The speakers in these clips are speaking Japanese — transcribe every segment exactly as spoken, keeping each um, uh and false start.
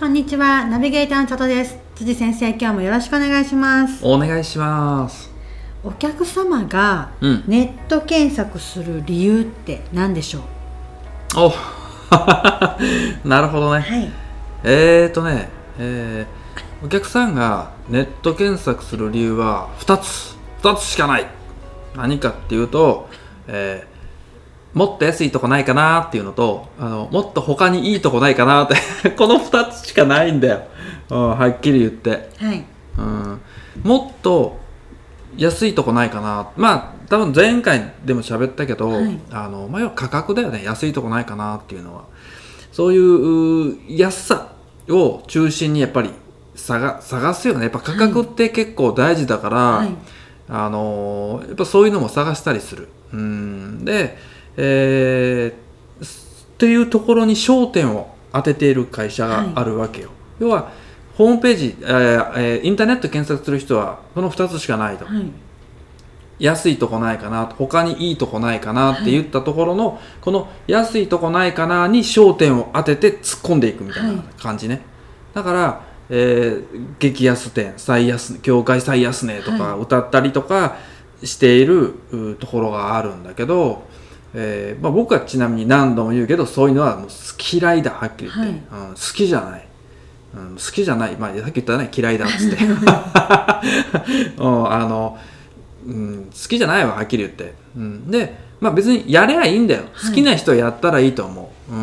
こんにちは、ナビゲーターの佐藤です。辻先生、今日もよろしくお願いします。 お願いします。 お客様がネット検索する理由って何でしょう？ おなるほどね、 はい、 えーとね、えー、お客さんがネット検索する理由はふたつふたつしかない。何かっていうと、えー、もっと安いとこないかなっていうのと、あのもっと他にいいとこないかなってこのふたつしかないんだよ、うん、はっきり言って、 はい、 うん、もっと安いとこないかな。まあ多分前回でも喋ったけど、はい、あのまあ、要は価格だよね。安いとこないかなっていうのは、そういう安さを中心にやっぱり 探, 探すよね。やっぱ価格って結構大事だから、はい、あのやっぱそういうのも探したりする。うんで、えー、っていうところに焦点を当てている会社があるわけよ、はい、要はホームページ、えー、インターネット検索する人はこのふたつしかないと、はい、安いとこないかな、他にいいとこないかなって言ったところの、はい、この安いとこないかなに焦点を当てて突っ込んでいくみたいな感じね、はい、だから、えー、激安店最安業界最安値とか歌ったりとかしているところがあるんだけど、えーまあ、僕はちなみに何度も言うけど、そういうのはもう嫌いだ、はっきり言って、はい、うん、好きじゃない、うん、好きじゃない、まあ、さっき言ったね、嫌いだっつって、うん、あの、うん、好きじゃないわ、はっきり言って、うん、で、まあ、別にやればいいんだよ、はい、好きな人はやったらいいと思う、うん、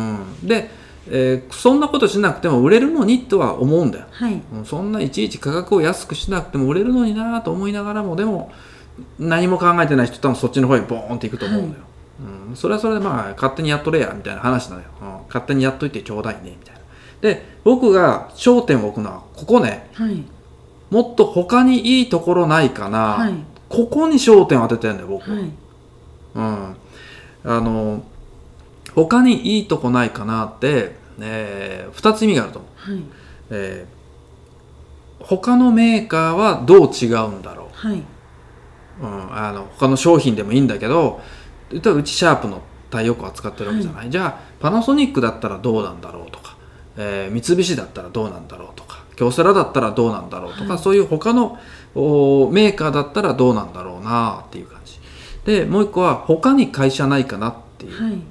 で、えー、そんなことしなくても売れるのにとは思うんだよ、はい、うん、そんないちいち価格を安くしなくても売れるのになと思いながらも、でも何も考えてない人多分そっちの方にボーンっていくと思うんだよ、はい、うん、それはそれでまあ勝手にやっとれやみたいな話なのよ、うん、勝手にやっといてちょうだいねみたいな。で、僕が焦点を置くのはここね、はい、もっと他にいいところないかな、はい、ここに焦点を当ててるんだよ僕は、はい、うん、あの他にいいとこないかなって、えー、ふたつ意味があると思う、はい、えー、他のメーカーはどう違うんだろう、はい、うん、あの他の商品でもいいんだけど、例えばうちシャープの太陽光扱ってるわけじゃない、はい、じゃあパナソニックだったらどうなんだろうとか、えー、三菱だったらどうなんだろうとか、京セラだったらどうなんだろうとか、はい、そういう他のメーカーだったらどうなんだろうなっていう感じで、もう一個は他に会社ないかなっていう、はい、うん、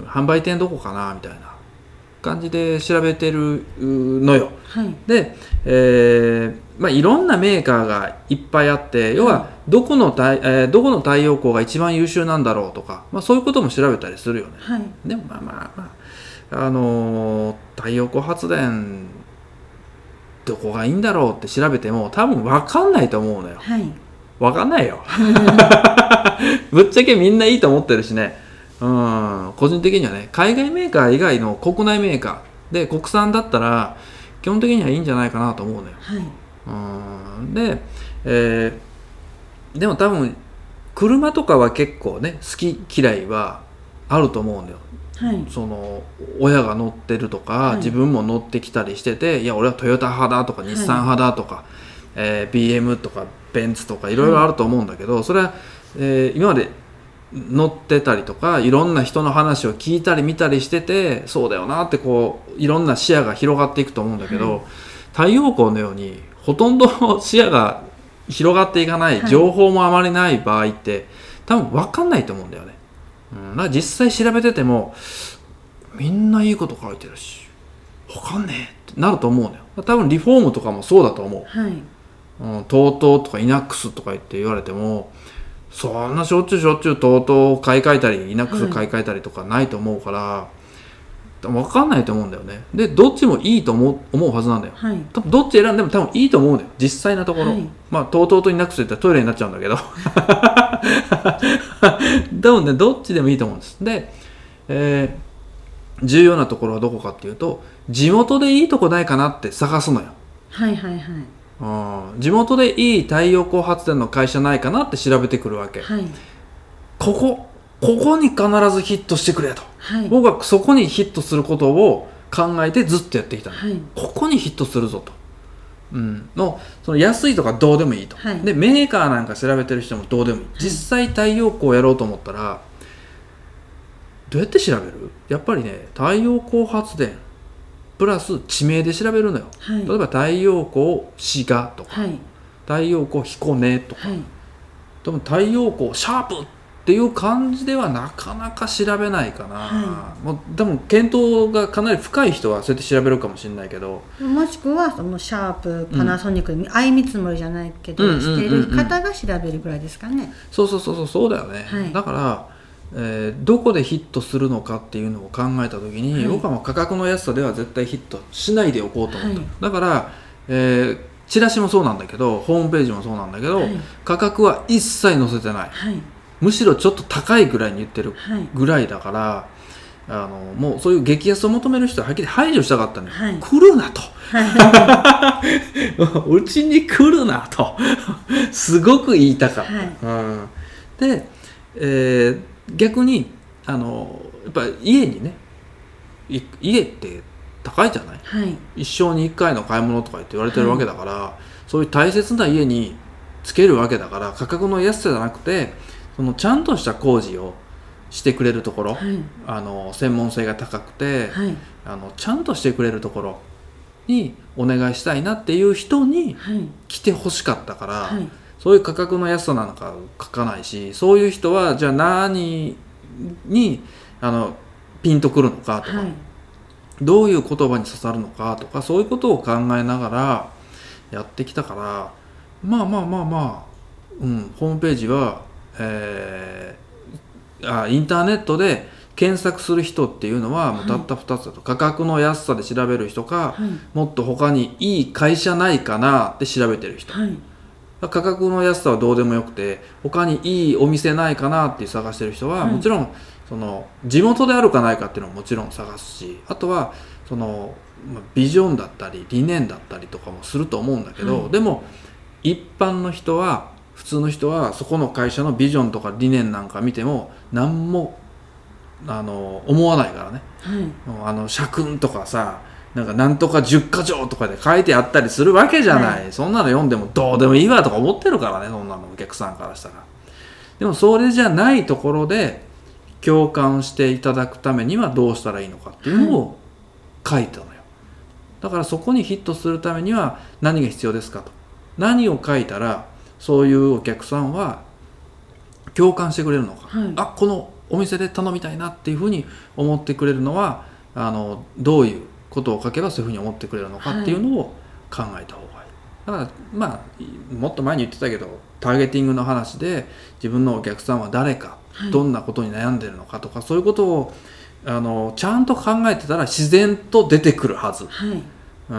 販売店どこかなみたいな感じで調べてるのよ、はい、で、えーまあ、いろんなメーカーがいっぱいあって、要はどこの太、えー、どこの太陽光が一番優秀なんだろうとか、まあ、そういうことも調べたりするよね、はい、でもまあまあまあ、あのー、太陽光発電どこがいいんだろうって調べても多分分かんないと思うのよ、はい、分かんないよぶっちゃけみんないいと思ってるしね、うん、個人的にはね、海外メーカー以外の国内メーカーで国産だったら基本的にはいいんじゃないかなと思うのよ、はい、うん、で、えー、でも多分車とかは結構ね、好き嫌いはあると思うんだよ、はい、その親が乗ってるとか、はい、自分も乗ってきたりしてて、いや俺はトヨタ派だとか日産派だとか、はい、えー、ビーエム とかベンツとかいろいろあると思うんだけど、はい、それは、えー、今まで乗ってたりとかいろんな人の話を聞いたり見たりしてて、そうだよなってこういろんな視野が広がっていくと思うんだけど、はい、太陽光のようにほとんど視野が広がっていかない、はい、情報もあまりない場合って多分分かんないと思うんだよね、うん、だから実際調べててもみんないいこと書いてるし分かんねえってなると思うんだよ。多分リフォームとかもそうだと思う、はい、うん、トートとかイナックスとか言って言われてもそんなしょっちゅうしょっちゅうトートを買い替えたりイナックスを買い替えたりとかないと思うから、はい、分かんないと思うんだよね。でどっちもいいと思う、思うはずなんだよ、はい、多分どっち選んでも多分いいと思うんだよ実際なところ、はい、まあ トートとイナックスで言ったらトイレになっちゃうんだけど多分ねどっちでもいいと思うんです。で、えー、重要なところはどこかっていうと、地元でいいとこないかなって探すのよ。はいはいはい、うん、地元でいい太陽光発電の会社ないかなって調べてくるわけ、はい、ここここに必ずヒットしてくれと、はい、僕はそこにヒットすることを考えてずっとやってきたの、はい、ここにヒットするぞと、うん、のその安いとかどうでもいいと、はい、でメーカーなんか調べてる人もどうでもいい、はい、実際太陽光をやろうと思ったらどうやって調べる？やっぱりね、太陽光発電プラス地名で調べるのよ、はい、例えば太陽光滋賀とか、はい、太陽光彦根とか、はい、でも太陽光シャープっていう感じではなかなか調べないかな、はい、もう多分検討がかなり深い人はそうやって調べるかもしれないけど、 もしくはそのシャープパナソニック、うん、相見積もりじゃないけど、うん、してる方が調べるぐらいですかね。 そうそうそうそうそうだよね、はい、だからえー、どこでヒットするのかっていうのを考えた時に、はい、僕はもう価格の安さでは絶対ヒットしないでおこうと思った、はい、だから、えー、チラシもそうなんだけどホームページもそうなんだけど、はい、価格は一切載せてない、はい、むしろちょっと高いぐらいに言ってるぐらいだから、はい、あのもうそういう激安を求める人ははっきり排除したかったね、はい、来るなと、はい、うちに来るなとすごく言いたかった、はいうん、で、えー逆にあのやっぱ家にね家って高いじゃない、はい、一生に一回の買い物とかって言われてるわけだから、はい、そういう大切な家につけるわけだから価格の安さじゃなくてそのちゃんとした工事をしてくれるところ、はい、あの専門性が高くて、はい、あのちゃんとしてくれるところにお願いしたいなっていう人に来てほしかったから、はいはいそういう価格の安さなんか書かないし、そういう人はじゃあ何にあのピンとくるのかとか、はい、どういう言葉に刺さるのかとかそういうことを考えながらやってきたから、まあまあまあまあ、うん、ホームページは、えー、あインターネットで検索する人っていうのはもうたったふたつだと、はい、価格の安さで調べる人か、はい、もっと他にいい会社ないかなって調べてる人、はい価格の安さはどうでもよくて他にいいお店ないかなって探してる人は、はい、もちろんその地元であるかないかっていうのももちろん探すしあとはそのビジョンだったり理念だったりとかもすると思うんだけど、はい、でも一般の人は普通の人はそこの会社のビジョンとか理念なんか見ても何もあの思わないからね、はい、あの社訓とかさなんかなんとかじゅっか条とかで書いてあったりするわけじゃない、はい、そんなの読んでもどうでもいいわとか思ってるからねそんなのお客さんからしたら。でもそれじゃないところで共感していただくためにはどうしたらいいのかっていうのを書いたのよ、はい、だからそこにヒットするためには何が必要ですかと何を書いたらそういうお客さんは共感してくれるのか、はい、あこのお店で頼みたいなっていうふうに思ってくれるのはあのどういうことを書けばそういうふうに思ってくれるのかっていうのを考えた方がいい、だからまあもっと前に言ってたけどターゲティングの話で自分のお客さんは誰か、はい、どんなことに悩んでるのかとかそういうことをあのちゃんと考えてたら自然と出てくるはず、はいうん、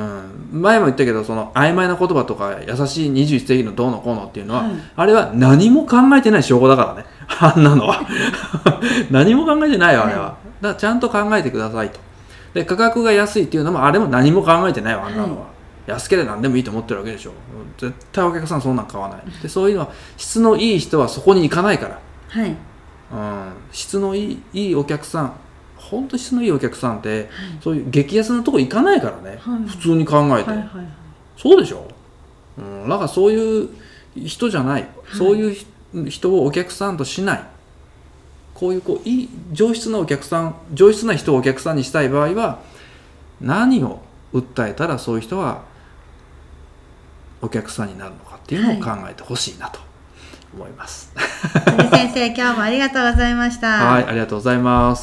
前も言ったけどその曖昧な言葉とか優しいにじゅういっ世紀のどうのこうのっていうのは、はい、あれは何も考えてない証拠だからねあんなのは何も考えてないよあれは、はい、だからちゃんと考えてくださいと。で価格が安いっていうのもあれも何も考えてないわあんなのは、はい、安ければ何でもいいと思ってるわけでしょ。絶対お客さんそんなん買わないでそういうのは質のいい人はそこに行かないから、はいうん、質のいい、いいお客さん本当に質のいいお客さんって、はい、そういう激安のとこ行かないからね、はい、普通に考えて、はいはいはい、そうでしょ、うん、だからそういう人じゃない、はい、そういう人をお客さんとしないこういうこういい上質なお客さん上質な人をお客さんにしたい場合は何を訴えたらそういう人はお客さんになるのかっていうのを考えてほしいなと思います、 はい、先生今日もありがとうございましたはいありがとうございます。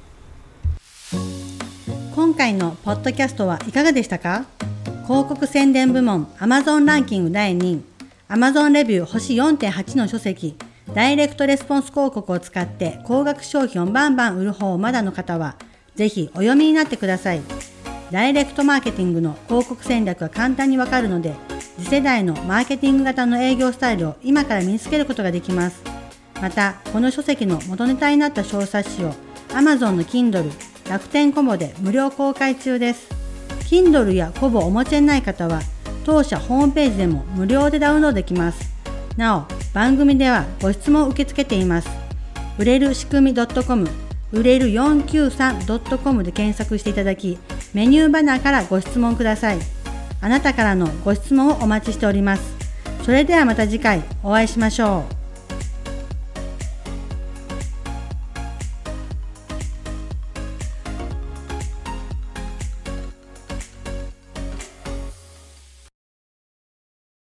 今回のポッドキャストはいかがでしたか？広告宣伝部門 Amazon ランキングだいにい Amazon レビュー星 よんてんはち の書籍ダイレクトレスポンス広告を使って高額商品をバンバン売る方をまだの方はぜひお読みになってください。ダイレクトマーケティングの広告戦略が簡単にわかるので次世代のマーケティング型の営業スタイルを今から身につけることができます。またこの書籍の元ネタになった小冊子を Amazon の Kindle、楽天コボで無料公開中です。 Kindle やコボをお持ちでない方は当社ホームページでも無料でダウンロードできます。なお番組ではご質問を受け付けています。売れる仕組み .com 売れる よんきゅうさん .com で検索していただきメニューバナーからご質問ください。あなたからのご質問をお待ちしております。それではまた次回お会いしましょう。